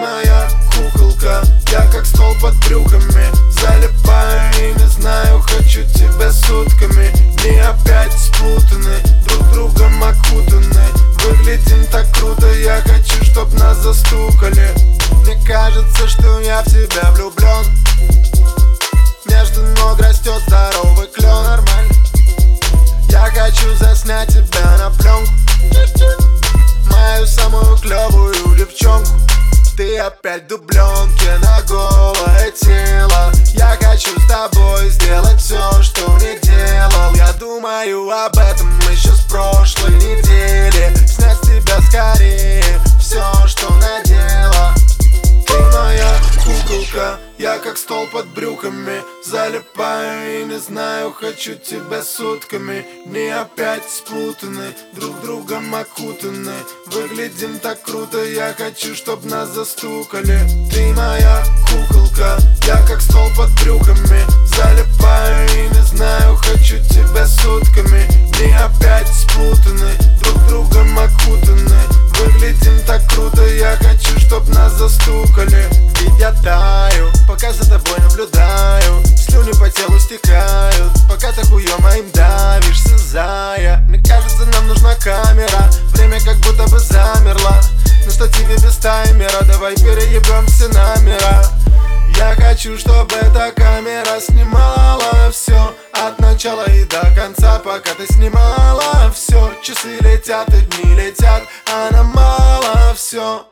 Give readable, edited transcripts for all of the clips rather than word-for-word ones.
моя куколка, я как стол под брюками. Залипаю и не знаю, хочу тебя сутками. Мы опять спутаны, друг другом окутаны. Выглядим так круто, я хочу, чтоб нас застукали. Мне кажется, что я в тебя влюблен. Между ног растет здоровый клен. Нормально. Я хочу заснять тебя на пленку, мою самую клевую девчонку. Ты опять в дубленке на голое тело. Я хочу с тобой сделать все, что не делал. Я думаю об этом еще с прошлой недели. Снять с тебя скорее все, что надела. Ты моя куколка, я как стол под брюками. Залипаю и не знаю, хочу тебя сутками. Мы опять спутаны, друг другом окутаны. Выглядим так круто, я хочу, чтоб нас застукали. Ты моя куколка, я как стол под брюками. Залипаю и не знаю, хочу тебя сутками. Мы опять спутаны, друг другом окутаны. Выглядим так круто, я хочу, чтоб нас застукали. Ведь я таю, пока за тобой наблюдаю. Слюни по телу стекают, пока ты хуем моим давишься, зая. Мне кажется, нам нужна камера, время как будто бы замерло. На штативе без таймера, давай переебем все номера. Я хочу, чтобы эта камера снимала все от начала и до конца, пока ты снимала все. Часы летят и дни летят, а нам мало все.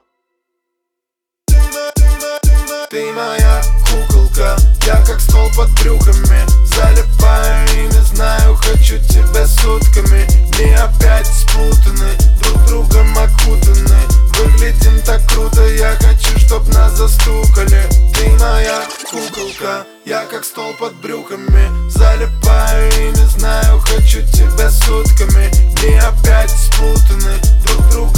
Ты моя куколка, я как стол под брюками. Залипаю и не знаю, хочу тебя сутками. Мы опять спутаны, друг другом окутаны. Выглядим так круто, я хочу, чтоб нас застукали. Ты моя куколка, я как стол под брюками. Залипаю и не знаю, хочу тебя сутками. Мы опять спутаны, друг другом